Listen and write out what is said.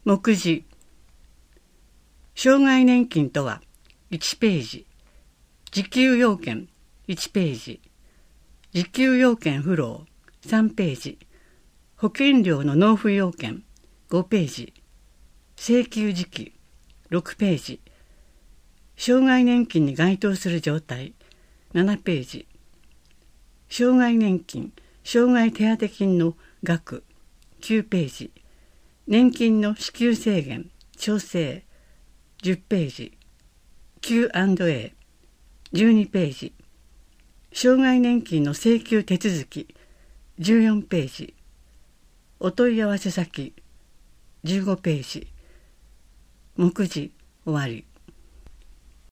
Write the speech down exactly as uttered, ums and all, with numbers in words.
目次。障害年金とはいちページ。受給要件いちページ。受給要件不老さんページ。保険料の納付要件ごページ。請求時期ろくページ。障害年金に該当する状態ななページ。障害年金、障害手当金の額きゅうページ。年金の支給制限、調整じゅっページ。キューアンドエーじゅうにページ。障害年金の請求手続きじゅうよんページ。お問い合わせ先じゅうごページ。目次終わり。